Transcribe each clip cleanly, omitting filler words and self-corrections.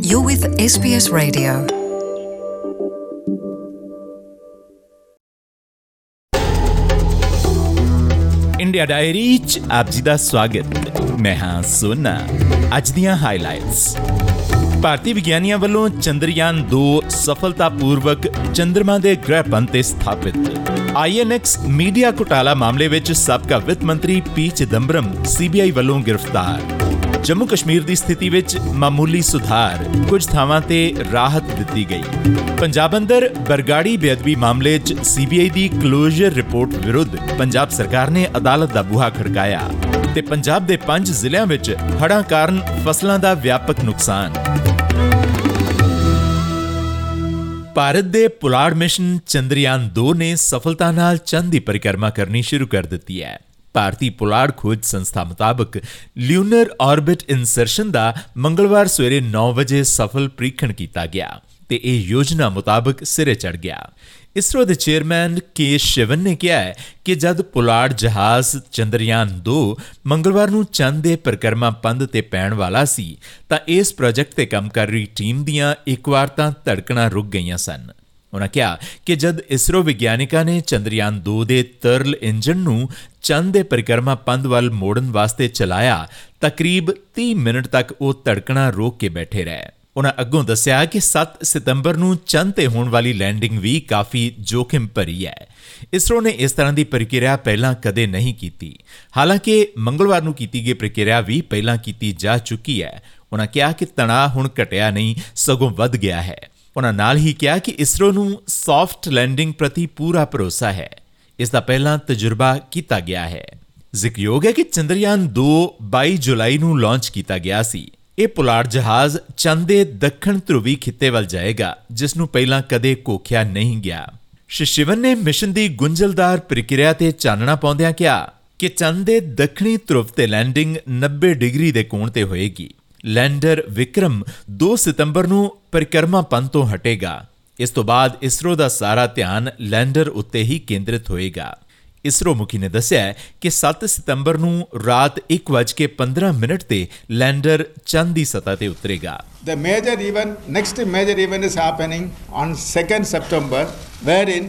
You're with SBS Radio. India diary 'ਚ ਆਪ ਜੀ ਦਾ ਸਵਾਗਤ। ਮੈਂ ਹਾਂ ਸੋਨਾ। ਅੱਜ ਦੀਆਂ ਹਾਈਲਾਈਟਸ। ਭਾਰਤੀ ਵਿਗਿਆਨੀਆਂ ਵੱਲੋਂ ਚੰਦਰਯਾਨ 2 ਸਫਲਤਾਪੂਰਵਕ ਚੰਦਰਮਾ ਦੇ ਗ੍ਰਹਿ ਪੰਧ ਤੇ ਸਥਾਪਿਤ। INX ਮੀਡੀਆ ਘੁਟਾਲਾ ਮਾਮਲੇ ਵਿੱਚ ਸਾਬਕਾ ਵਿੱਤ ਮੰਤਰੀ ਪੀ ਚਿਦੰਬਰਮ CBI ਵੱਲੋਂ ਗ੍ਰਿਫਤਾਰ। ਜੰਮੂ ਕਸ਼ਮੀਰ ਦੀ ਸਥਿਤੀ ਵਿੱਚ ਮਾਮੂਲੀ ਸੁਧਾਰ, ਕੁਝ ਥਾਵਾਂ ਤੇ ਰਾਹਤ ਦਿੱਤੀ ਗਈ। ਪੰਜਾਬ ਅੰਦਰ ਬਰਗਾੜੀ ਬੇਅਦਬੀ ਮਾਮਲੇ 'ਚ CBI ਦੀ ਕਲੋਜ਼ਰ ਰਿਪੋਰਟ ਵਿਰੁੱਧ ਪੰਜਾਬ ਸਰਕਾਰ ਨੇ ਅਦਾਲਤ ਦਾ ਬੂਹਾ ਖੜਕਾਇਆ। ਤੇ ਪੰਜਾਬ ਦੇ 5 ਜ਼ਿਲ੍ਹਿਆਂ ਵਿੱਚ ਹੜ੍ਹਾਂ ਕਾਰਨ ਫਸਲਾਂ ਦਾ ਵਿਆਪਕ ਨੁਕਸਾਨ। ਭਾਰਤ ਦੇ ਪੁਲਾੜ ਮਿਸ਼ਨ ਚੰਦਰਯਾਨ 2 ਨੇ ਸਫਲਤਾ ਨਾਲ ਚੰਦ ਦੀ ਪਰਿਕਰਮਾ ਕਰਨੀ ਸ਼ੁਰੂ ਕਰ ਦਿੱਤੀ ਹੈ। ਭਾਰਤੀ ਪੁਲਾੜ ਖੋਜ ਸੰਸਥਾ ਮੁਤਾਬਕ ਲਿਊਨਰ ਆਰਬਿਟ ਇਨਸਰਸ਼ਨ ਦਾ ਮੰਗਲਵਾਰ ਸਵੇਰੇ 9 ਵਜੇ ਸਫਲ ਪ੍ਰੀਖਣ ਕੀਤਾ ਗਿਆ ਤੇ ਇਹ ਯੋਜਨਾ ਮੁਤਾਬਕ ਸਿਰੇ ਚੜ੍ਹ ਗਿਆ। ਇਸਰੋ ਦੇ ਚੇਅਰਮੈਨ ਕੇ ਸ਼ਿਵਨ ਨੇ ਕਿਹਾ ਹੈ ਕਿ ਜਦ ਪੁਲਾੜ ਜਹਾਜ਼ ਚੰਦਰਯਾਨ 2 ਮੰਗਲਵਾਰ ਨੂੰ ਚੰਦ ਦੇ ਪਰਿਕਰਮਾ ਪੰਧ ਤੇ ਪੈਣ ਵਾਲਾ ਸੀ ਤਾਂ ਇਸ ਪ੍ਰੋਜੈਕਟ ਤੇ ਕੰਮ ਕਰ ਰਹੀ ਟੀਮ ਦੀਆਂ ਇੱਕ ਵਾਰ ਤਾਂ ਧੜਕਣਾਂ ਰੁਕ ਗਈਆਂ ਸਨ। ਉਨ੍ਹਾਂ ਕਿਹਾ ਕਿ ਜਦ ਇਸਰੋ ਵਿਗਿਆਨਿਕਾਂ ਨੇ ਚੰਦਰਯਾਨ 2 ਦੇ ਤਰਲ ਇੰਜਣ ਨੂੰ ਚੰਦ ਦੇ ਪਰਿਕਰਮਾ ਪੰਧ ਵੱਲ ਮੋੜਨ ਵਾਸਤੇ ਚਲਾਇਆ ਤਾਂ ਕਰੀਬ 30 ਮਿੰਟ ਤੱਕ ਉਹ ਧੜਕਣਾਂ ਰੋਕ ਕੇ ਬੈਠੇ ਰਹੇ। ਉਨ੍ਹਾਂ ਅੱਗੋਂ ਦੱਸਿਆ ਕਿ 7 ਸਤੰਬਰ ਨੂੰ ਚੰਦ ਤੇ ਹੋਣ ਵਾਲੀ ਲੈਂਡਿੰਗ ਵੀ ਕਾਫੀ ਜੋਖਿਮ ਭਰੀ ਹੈ। ਇਸਰੋ ਨੇ ਇਸ ਤਰ੍ਹਾਂ ਦੀ ਪ੍ਰਕਿਰਿਆ ਪਹਿਲਾਂ ਕਦੇ ਨਹੀਂ ਕੀਤੀ। ਹਾਲਾਂਕਿ ਮੰਗਲਵਾਰ ਨੂੰ ਕੀਤੀ ਗਈ ਪ੍ਰਕਿਰਿਆ ਵੀ ਪਹਿਲਾਂ ਕੀਤੀ ਜਾ ਚੁੱਕੀ ਹੈ। ਉਨ੍ਹਾਂ ਕਿਹਾ ਕਿ ਤਣਾਅ ਹੁਣ ਘਟਿਆ ਨਹੀਂ, ਸਗੋਂ ਵੱਧ ਗਿਆ ਹੈ। ਉਨ੍ਹਾਂ ਨਾਲ ਹੀ ਕਿਹਾ ਕਿ ਇਸਰੋ ਨੂੰ ਸੌਫਟ ਲੈਂਡਿੰਗ ਪ੍ਰਤੀ ਪੂਰਾ ਭਰੋਸਾ ਹੈ। ਇਸ ਦਾ ਪਹਿਲਾਂ ਤਜਰਬਾ ਕੀਤਾ ਗਿਆ ਹੈ। ਜ਼ਿਕਰਯੋਗ ਹੈ ਕਿ ਚੰਦਰਯਾਨ 2 22 ਜੁਲਾਈ ਨੂੰ ਲਾਂਚ ਕੀਤਾ ਗਿਆ ਸੀ। ਇਹ ਪੁਲਾੜ ਜਹਾਜ਼ ਚੰਦ ਦੇ ਦੱਖਣ ਧਰੁਵੀ ਖਿੱਤੇ ਵੱਲ ਜਾਏਗਾ, ਜਿਸ ਨੂੰ ਪਹਿਲਾਂ ਕਦੇ ਘੋਖਿਆ ਨਹੀਂ ਗਿਆ। ਸ਼੍ਰੀ ਸ਼ਿਵਨ ਨੇ ਮਿਸ਼ਨ ਦੀ ਗੁੰਝਲਦਾਰ ਪ੍ਰਕਿਰਿਆ ਤੇ ਚਾਨਣਾ ਪਾਉਂਦਿਆਂ ਕਿਹਾ ਕਿ ਚੰਦ ਦੇ ਦੱਖਣੀ ਧਰੁਵ ਤੇ ਲੈਂਡਿੰਗ 90 ਡਿਗਰੀ ਦੇ ਕੋਣ ਤੇ ਹੋਏਗੀ। ਲੈਂਡਰ ਵਿਕਰਮ 2 ਸਤੰਬਰ ਨੂੰ ਪਰਿਕਰਮਾ ਪੰਧ ਤੋਂ ਹਟੇਗਾ। ਇਸ ਤੋਂ ਬਾਅਦ ਇਸਰੋ ਦਾ ਸਾਰਾ ਧਿਆਨ ਲੈਂਡਰ ਉੱਤੇ ਹੀ ਕੇਂਦਰਿਤ ਹੋਏਗਾ। ਇਸਰੋ ਮੁਖੀ ਨੇ ਦੱਸਿਆ ਕਿ 7 ਸਤੰਬਰ ਨੂੰ ਰਾਤ 1:15 ਤੇ ਲੈਂਡਰ ਚੰਦ ਦੀ ਸਤ੍ਹਾ ਤੇ ਉਤਰੇਗਾ। The next major event is happening on 2nd September, wherein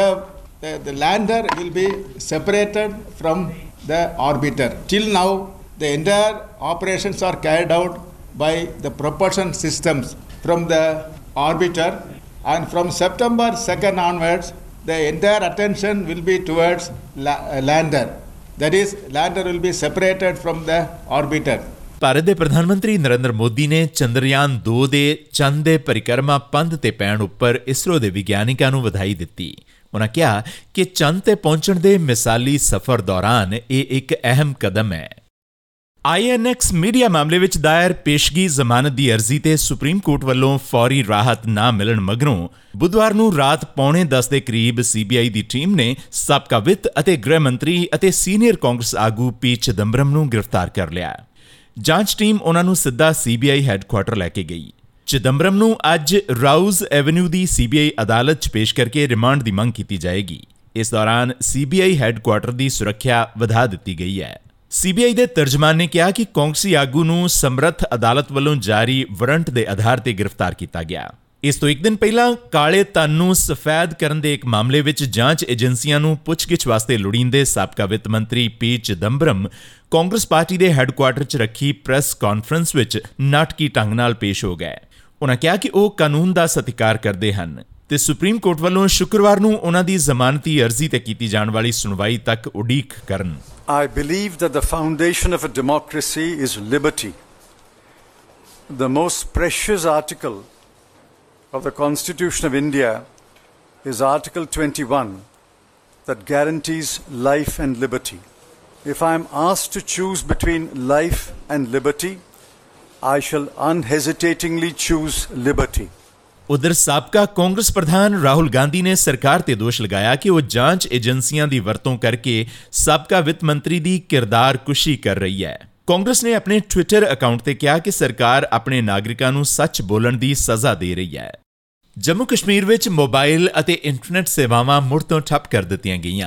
the lander will be separated from the orbiter. Till now, the entire operations are carried out by the propulsion systems from the orbiter, and from September 2nd onwards, the entire attention will be towards lander. That is, lander will be separated from the orbiter. Bharat ਦੇ ਪ੍ਰਧਾਨ ਮੰਤਰੀ ਨਰਿੰਦਰ ਮੋਦੀ ਨੇ ਚੰਦਰਯਾਨ 2 ਦੇ ਚੰਦ ਦੇ ਪਰਿਕਰਮਾ ਪੰਧ ਤੇ ਪੈਣ ਉੱਪਰ ਇਸਰੋ ਦੇ ਵਿਗਿਆਨਿਕਾਂ ਨੂੰ ਵਧਾਈ ਦਿੱਤੀ। ਉਨ੍ਹਾਂ ਕਿਹਾ ਕਿ ਚੰਦ ਤੇ ਪਹੁੰਚਣ ਦੇ ਮਿਸਾਲੀ ਸਫ਼ਰ ਦੌਰਾਨ ਇਹ ਇੱਕ ਅਹਿਮ ਕਦਮ ਹੈ। INX ਮੀਡੀਆ ਮਾਮਲੇ ਵਿੱਚ ਦਾਇਰ ਪੇਸ਼ਗੀ ਜ਼ਮਾਨਤ ਦੀ ਅਰਜ਼ੀ ਤੇ ਸੁਪਰੀਮ ਕੋਰਟ ਵੱਲੋਂ ਫੌਰੀ ਰਾਹਤ ਨਾ ਮਿਲਣ ਮਗਰੋਂ ਬੁੱਧਵਾਰ ਨੂੰ ਰਾਤ 9:45 ਦੇ ਕਰੀਬ CBI ਦੀ ਟੀਮ ਨੇ ਸਾਬਕਾ ਵਿੱਤ ਅਤੇ ਗ੍ਰਹਿ ਮੰਤਰੀ ਅਤੇ ਸੀਨੀਅਰ ਕਾਂਗਰਸ ਆਗੂ ਪੀ ਚਿਦੰਬਰਮ ਨੂੰ ਗ੍ਰਿਫਤਾਰ ਕਰ ਲਿਆ। ਜਾਂਚ ਟੀਮ ਉਨ੍ਹਾਂ ਨੂੰ ਸਿੱਧਾ CBI ਹੈੱਡਕੁਆਰਟਰ ਲੈ ਕੇ ਗਈ। ਚਿਦੰਬਰਮ ਨੂੰ ਅੱਜ ਰਾਉਜ਼ ਐਵਨਿਊ ਦੀ CBI ਅਦਾਲਤ 'ਚ ਪੇਸ਼ ਕਰਕੇ ਰਿਮਾਂਡ ਦੀ ਮੰਗ ਕੀਤੀ ਜਾਏਗੀ। ਇਸ ਦੌਰਾਨ CBI ਹੈੱਡਕੁਆਰਟਰ ਦੀ ਸੁਰੱਖਿਆ ਵਧਾ ਦਿੱਤੀ ਗਈ ਹੈ। CBI ਦੇ ਤਰਜਮਾਨ ਨੇ ਕਿਹਾ ਕਿ ਕਾਂਗਰਸੀ ਆਗੂ ਨੂੰ ਸਮਰੱਥ ਅਦਾਲਤ ਵੱਲੋਂ ਜਾਰੀ ਵਾਰੰਟ ਦੇ ਆਧਾਰ ਤੇ ਗ੍ਰਿਫਤਾਰ ਕੀਤਾ ਗਿਆ। ਇਸ ਤੋਂ ਇੱਕ ਦਿਨ ਪਹਿਲਾਂ ਕਾਲੇ ਧਨ ਨੂੰ ਸਫੈਦ ਕਰਨ ਦੇ ਇੱਕ ਮਾਮਲੇ ਵਿੱਚ ਜਾਂਚ ਏਜੰਸੀਆਂ ਨੂੰ ਪੁੱਛਗਿੱਛ ਵਾਸਤੇ ਲੋੜੀਂਦੇ ਸਾਬਕਾ ਵਿੱਤ ਮੰਤਰੀ ਪੀ ਚਿਦੰਬਰਮ ਕਾਂਗਰਸ ਪਾਰਟੀ ਦੇ ਹੈੱਡਕੁਆਰਟਰ 'ਚ ਰੱਖੀ ਪ੍ਰੈਸ ਕਾਨਫਰੰਸ ਵਿੱਚ ਨਾਟਕੀ ਢੰਗ ਨਾਲ ਪੇਸ਼ ਹੋ ਗਏ। ਉਨ੍ਹਾਂ ਕਿਹਾ ਕਿ ਉਹ ਕਾਨੂੰਨ ਦਾ ਸਤਿਕਾਰ ਕਰਦੇ ਹਨ ਤੇ ਸੁਪਰੀਮ ਕੋਰਟ ਵੱਲੋਂ ਸ਼ੁੱਕਰਵਾਰ ਨੂੰ ਉਨ੍ਹਾਂ ਦੀ ਜ਼ਮਾਨਤੀ ਅਰਜ਼ੀ ਤੇ ਕੀਤੀ ਜਾਣ ਵਾਲੀ ਸੁਣਵਾਈ ਤੱਕ ਉਡੀਕ ਕਰਨ। I believe that the foundation of a democracy is liberty. The most precious article of the Constitution of India is Article 21 that guarantees life and liberty. If I am asked to choose between life and liberty, I shall unhesitatingly choose liberty. ਉਧਰ ਸਾਬਕਾ ਕਾਂਗਰਸ ਪ੍ਰਧਾਨ ਰਾਹੁਲ ਗਾਂਧੀ ਨੇ ਸਰਕਾਰ ਤੇ ਦੋਸ਼ ਲਗਾਇਆ ਕਿ ਉਹ ਜਾਂਚ ਏਜੰਸੀਆਂ ਦੀ ਵਰਤੋਂ ਕਰਕੇ ਸਾਬਕਾ ਵਿੱਤ ਮੰਤਰੀ ਦੀ ਕਿਰਦਾਰ ਕੁਸ਼ੀ ਕਰ ਰਹੀ ਹੈ। ਕਾਂਗਰਸ ਨੇ ਆਪਣੇ ਟਵਿੱਟਰ ਅਕਾਊਂਟ ਤੇ ਕਿਹਾ ਕਿ ਸਰਕਾਰ ਆਪਣੇ ਨਾਗਰਿਕਾਂ ਨੂੰ ਸੱਚ ਬੋਲਣ ਦੀ ਸਜ਼ਾ ਦੇ ਰਹੀ ਹੈ। ਜੰਮੂ ਕਸ਼ਮੀਰ ਵਿੱਚ ਮੋਬਾਈਲ ਅਤੇ ਇੰਟਰਨੈਟ ਸੇਵਾਵਾਂ ਮੁੜ ਤੋਂ ਠੱਪ ਕਰ ਦਿੱਤੀਆਂ ਗਈਆਂ।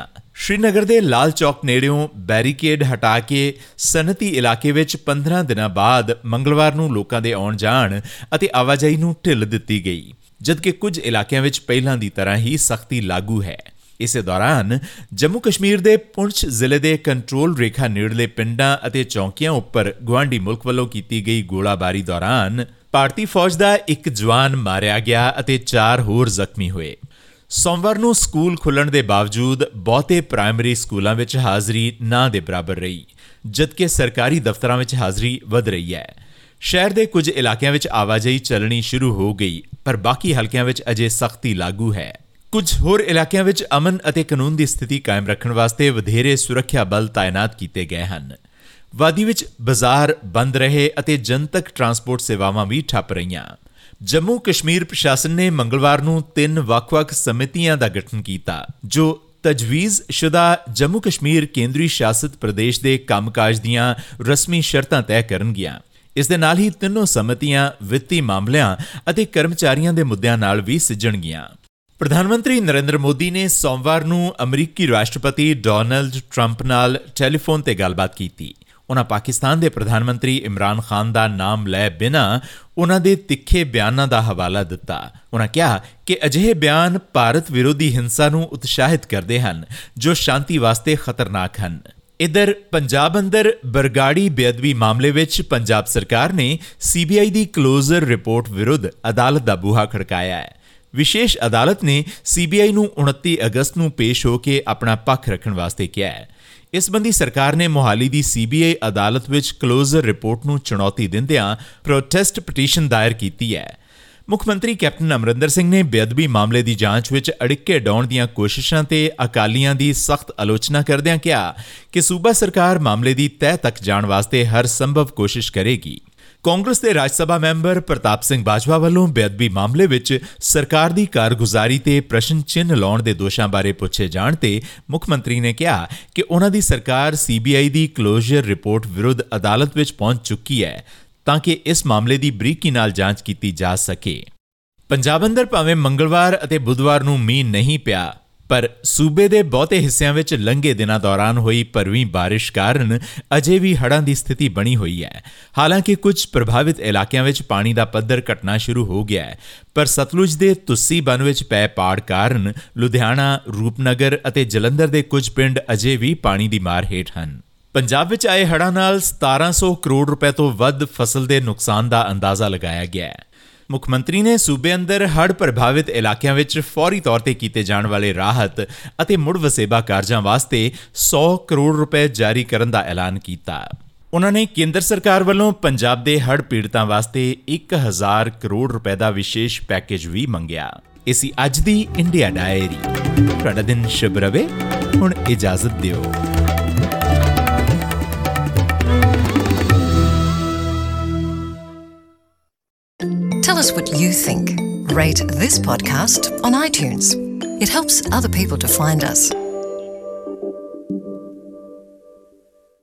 श्रीनगर ਦੇ ਲਾਲ ਚੌਕ ਨੇੜਿਓਂ ਬੈਰੀਕੇਡ ਹਟਾ ਕੇ ਸਨਅਤੀ ਇਲਾਕੇ ਵਿੱਚ 15 ਦਿਨਾਂ ਬਾਅਦ ਮੰਗਲਵਾਰ ਨੂੰ ਲੋਕਾਂ ਦੇ ਆਉਣ ਜਾਣ ਅਤੇ ਆਵਾਜਾਈ ਨੂੰ ਢਿੱਲ ਦਿੱਤੀ ਗਈ, ਜਦਕਿ ਕੁਝ ਇਲਾਕਿਆਂ ਵਿੱਚ ਪਹਿਲਾਂ ਦੀ ਤਰ੍ਹਾਂ ਹੀ ਸਖਤੀ ਲਾਗੂ ਹੈ। ਇਸੇ ਦੌਰਾਨ ਜੰਮੂ ਕਸ਼ਮੀਰ ਦੇ ਪੁੰਛ ਜ਼ਿਲ੍ਹੇ ਦੇ ਕੰਟਰੋਲ ਰੇਖਾ ਨੇੜਲੇ ਪਿੰਡਾਂ ਅਤੇ ਚੌਂਕੀਆਂ ਉੱਪਰ ਗੁਆਂਢੀ ਮੁਲਕ ਵੱਲੋਂ ਕੀਤੀ ਗਈ ਗੋਲਾਬਾਰੀ ਦੌਰਾਨ ਭਾਰਤੀ ਫੌਜ ਦਾ ਇੱਕ ਜਵਾਨ ਮਾਰਿਆ ਗਿਆ ਅਤੇ 4 ਹੋਰ ਜ਼ਖਮੀ ਹੋਏ। ਸੋਮਵਾਰ ਨੂੰ ਸਕੂਲ ਖੁੱਲ੍ਹਣ ਦੇ ਬਾਵਜੂਦ ਬਹੁਤੇ ਪ੍ਰਾਇਮਰੀ ਸਕੂਲਾਂ ਵਿੱਚ ਹਾਜ਼ਰੀ ਨਾ ਦੇ ਬਰਾਬਰ ਰਹੀ, ਜਦਕਿ ਸਰਕਾਰੀ ਦਫ਼ਤਰਾਂ ਵਿੱਚ ਹਾਜ਼ਰੀ ਵਧ ਰਹੀ ਹੈ। ਸ਼ਹਿਰ ਦੇ ਕੁਝ ਇਲਾਕਿਆਂ ਵਿੱਚ ਆਵਾਜਾਈ ਚੱਲਣੀ ਸ਼ੁਰੂ ਹੋ ਗਈ, ਪਰ ਬਾਕੀ ਹਲਕਿਆਂ ਵਿੱਚ ਅਜੇ ਸਖਤੀ ਲਾਗੂ ਹੈ। ਕੁਝ ਹੋਰ ਇਲਾਕਿਆਂ ਵਿੱਚ ਅਮਨ ਅਤੇ ਕਾਨੂੰਨ ਦੀ ਸਥਿਤੀ ਕਾਇਮ ਰੱਖਣ ਵਾਸਤੇ ਵਧੇਰੇ ਸੁਰੱਖਿਆ ਬਲ ਤਾਇਨਾਤ ਕੀਤੇ ਗਏ ਹਨ। ਵਾਦੀ ਵਿੱਚ ਬਾਜ਼ਾਰ ਬੰਦ ਰਹੇ ਅਤੇ ਜਨਤਕ ਟਰਾਂਸਪੋਰਟ ਸੇਵਾਵਾਂ ਵੀ ਠੱਪ ਰਹੀਆਂ। ਜੰਮੂ ਕਸ਼ਮੀਰ ਪ੍ਰਸ਼ਾਸਨ ਨੇ ਮੰਗਲਵਾਰ ਨੂੰ 3 ਵੱਖ-ਵੱਖ ਸਮਿਤੀਆਂ ਦਾ ਗਠਨ ਕੀਤਾ, ਜੋ ਤਜਵੀਜ਼ਸ਼ੁਦਾ ਜੰਮੂ ਕਸ਼ਮੀਰ ਕੇਂਦਰੀ ਸ਼ਾਸਿਤ ਪ੍ਰਦੇਸ਼ ਦੇ ਕੰਮਕਾਜ ਦੀਆਂ ਰਸਮੀ ਸ਼ਰਤਾਂ ਤੈਅ ਕਰਨਗੀਆਂ। ਇਸ ਦੇ ਨਾਲ ਹੀ ਤਿੰਨੋਂ ਸਮਿਤੀਆਂ ਵਿੱਤੀ ਮਾਮਲਿਆਂ ਅਤੇ ਕਰਮਚਾਰੀਆਂ ਦੇ ਮੁੱਦਿਆਂ ਨਾਲ ਵੀ ਸਿੱਝਣਗੀਆਂ। ਪ੍ਰਧਾਨ ਮੰਤਰੀ ਨਰਿੰਦਰ ਮੋਦੀ ਨੇ ਸੋਮਵਾਰ ਨੂੰ ਅਮਰੀਕੀ ਰਾਸ਼ਟਰਪਤੀ ਡੋਨਾਲਡ ਟਰੰਪ ਨਾਲ ਟੈਲੀਫੋਨ ਤੇ ਗੱਲਬਾਤ ਕੀਤੀ। ਉਨ੍ਹਾਂ ਪਾਕਿਸਤਾਨ ਦੇ ਪ੍ਰਧਾਨ ਮੰਤਰੀ ਇਮਰਾਨ ਖਾਨ ਦਾ ਨਾਮ ਲੈ ਬਿਨਾਂ ਉਨ੍ਹਾਂ ਦੇ ਤਿੱਖੇ ਬਿਆਨਾਂ ਦਾ ਹਵਾਲਾ ਦਿੱਤਾ। ਉਨ੍ਹਾਂ ਕਿਹਾ ਕਿ ਅਜਿਹੇ ਬਿਆਨ ਭਾਰਤ ਵਿਰੋਧੀ ਹਿੰਸਾ ਨੂੰ ਉਤਸ਼ਾਹਿਤ ਕਰਦੇ ਹਨ, ਜੋ ਸ਼ਾਂਤੀ ਵਾਸਤੇ ਖਤਰਨਾਕ ਹਨ। ਇੱਧਰ ਪੰਜਾਬ ਅੰਦਰ ਬਰਗਾੜੀ ਬੇਅਦਬੀ ਮਾਮਲੇ ਵਿੱਚ ਪੰਜਾਬ ਸਰਕਾਰ ਨੇ CBI ਦੀ ਕਲੋਜ਼ਰ ਰਿਪੋਰਟ ਵਿਰੁੱਧ ਅਦਾਲਤ ਦਾ ਬੂਹਾ ਖੜਕਾਇਆ ਹੈ। ਵਿਸ਼ੇਸ਼ ਅਦਾਲਤ ਨੇ CBI ਨੂੰ 29 ਅਗਸਤ ਨੂੰ ਪੇਸ਼ ਹੋ ਕੇ ਆਪਣਾ ਪੱਖ ਰੱਖਣ ਵਾਸਤੇ ਕਿਹਾ ਹੈ। ਇਸ ਸੰਬੰਧੀ ਸਰਕਾਰ ਨੇ ਮੋਹਾਲੀ ਦੀ CBI ਅਦਾਲਤ ਵਿੱਚ ਕਲੋਜ਼ਰ ਰਿਪੋਰਟ ਨੂੰ ਚੁਣੌਤੀ ਦਿੰਦਿਆਂ ਪ੍ਰੋਟੈਸਟ ਪਟੀਸ਼ਨ ਦਾਇਰ ਕੀਤੀ ਹੈ। ਮੁੱਖ ਮੰਤਰੀ ਕੈਪਟਨ ਅਮਰਿੰਦਰ ਸਿੰਘ ਨੇ ਬੇਅਦਬੀ ਮਾਮਲੇ ਦੀ ਜਾਂਚ ਵਿੱਚ ਅੜਿੱਕੇ ਡਾਉਣ ਦੀਆਂ ਕੋਸ਼ਿਸ਼ਾਂ ਤੇ ਅਕਾਲੀਆਂ ਦੀ ਸਖਤ ਆਲੋਚਨਾ ਕਰਦਿਆਂ ਕਿਹਾ ਕਿ ਸੂਬਾ ਸਰਕਾਰ ਮਾਮਲੇ ਦੀ ਤਹਿ ਤੱਕ ਜਾਣ ਵਾਸਤੇ ਹਰ ਸੰਭਵ ਕੋਸ਼ਿਸ਼ ਕਰੇਗੀ। ਕਾਂਗਰਸ ਦੇ ਰਾਜ ਸਭਾ ਮੈਂਬਰ ਪ੍ਰਤਾਪ ਸਿੰਘ ਬਾਜਵਾ ਵੱਲੋਂ ਬੇਅਦਬੀ ਮਾਮਲੇ ਵਿੱਚ ਸਰਕਾਰ ਦੀ ਕਾਰਗੁਜ਼ਾਰੀ ਤੇ ਪ੍ਰਸ਼ਨ ਚਿੰਨ੍ਹ ਲਾਉਣ ਦੇ ਦੋਸ਼ਾਂ ਬਾਰੇ ਪੁੱਛੇ ਜਾਣ ਤੇ ਮੁੱਖ ਮੰਤਰੀ ਨੇ ਕਿਹਾ ਕਿ ਉਨ੍ਹਾਂ ਦੀ ਸਰਕਾਰ CBI ਦੀ ਕਲੋਜ਼ਰ ਰਿਪੋਰਟ ਵਿਰੁੱਧ ਅਦਾਲਤ ਵਿੱਚ ਪਹੁੰਚ ਚੁੱਕੀ ਹੈ ਤਾਂ ਕਿ ਇਸ ਮਾਮਲੇ ਦੀ ਬਰੀਕੀ ਨਾਲ ਜਾਂਚ ਕੀਤੀ ਜਾ ਸਕੇ। ਪੰਜਾਬ ਅੰਦਰ ਭਾਵੇਂ ਮੰਗਲਵਾਰ ਅਤੇ ਬੁੱਧਵਾਰ ਨੂੰ ਮੀਂਹ ਨਹੀਂ ਪਿਆ, ਪਰ ਸੂਬੇ ਦੇ ਬਹੁਤੇ ਹਿੱਸਿਆਂ ਵਿੱਚ ਲੰਘੇ ਦਿਨਾਂ ਦੌਰਾਨ ਹੋਈ ਭਰਵੀਂ ਬਾਰਿਸ਼ ਕਾਰਨ ਅਜੇ ਵੀ ਹੜ੍ਹਾਂ ਦੀ ਸਥਿਤੀ ਬਣੀ ਹੋਈ ਹੈ। ਹਾਲਾਂਕਿ ਕੁਝ ਪ੍ਰਭਾਵਿਤ ਇਲਾਕਿਆਂ ਵਿੱਚ ਪਾਣੀ ਦਾ ਪੱਧਰ ਘਟਣਾ ਸ਼ੁਰੂ ਹੋ ਗਿਆ ਹੈ, ਪਰ ਸਤਲੁਜ ਦੇ ਤੁੱਸੀ ਬੰਨ੍ਹ ਵਿੱਚ ਪਏ ਪਾੜ ਕਾਰਨ ਲੁਧਿਆਣਾ, ਰੂਪਨਗਰ ਅਤੇ ਜਲੰਧਰ ਦੇ ਕੁਝ ਪਿੰਡ ਅਜੇ ਵੀ ਪਾਣੀ ਦੀ ਮਾਰ ਹੇਠ ਹਨ। ਪੰਜਾਬ ਵਿੱਚ ਆਏ ਹੜ੍ਹਾਂ ਨਾਲ 1700 ਕਰੋੜ ਰੁਪਏ ਤੋਂ ਵੱਧ ਫਸਲ ਦੇ ਨੁਕਸਾਨ ਦਾ ਅੰਦਾਜ਼ਾ ਲਗਾਇਆ ਗਿਆ ਹੈ। ਮੁੱਖ ਮੰਤਰੀ ਨੇ ਸੂਬੇ ਅੰਦਰ ਹੜ੍ਹ ਪ੍ਰਭਾਵਿਤ ਇਲਾਕਿਆਂ ਵਿੱਚ ਫੌਰੀ ਤੌਰ ਤੇ ਕੀਤੇ ਜਾਣ ਵਾਲੇ ਰਾਹਤ ਅਤੇ ਮੁੜ ਵਸੇਬਾ ਕਾਰਜਾਂ ਵਾਸਤੇ 100 ਕਰੋੜ ਰੁਪਏ ਜਾਰੀ ਕਰਨ ਦਾ ਐਲਾਨ ਕੀਤਾ। ਉਨ੍ਹਾਂ ਨੇ ਕੇਂਦਰ ਸਰਕਾਰ ਵੱਲੋਂ ਪੰਜਾਬ ਦੇ ਹੜ੍ਹ ਪੀੜਤਾਂ ਵਾਸਤੇ 1000 ਕਰੋੜ ਰੁਪਏ ਦਾ ਵਿਸ਼ੇਸ਼ ਪੈਕੇਜ ਵੀ ਮੰਗਿਆ। ਇਹ ਸੀ ਅੱਜ ਦੀ ਇੰਡੀਆ ਡਾਇਰੀ। ਤੁਹਾਡਾ ਦਿਨ ਸ਼ੁਭ ਰਹੇ। ਹੁਣ ਇਜਾਜ਼ਤ ਦਿਓ। Tell us what you think. Rate this podcast on iTunes. It helps other people to find us.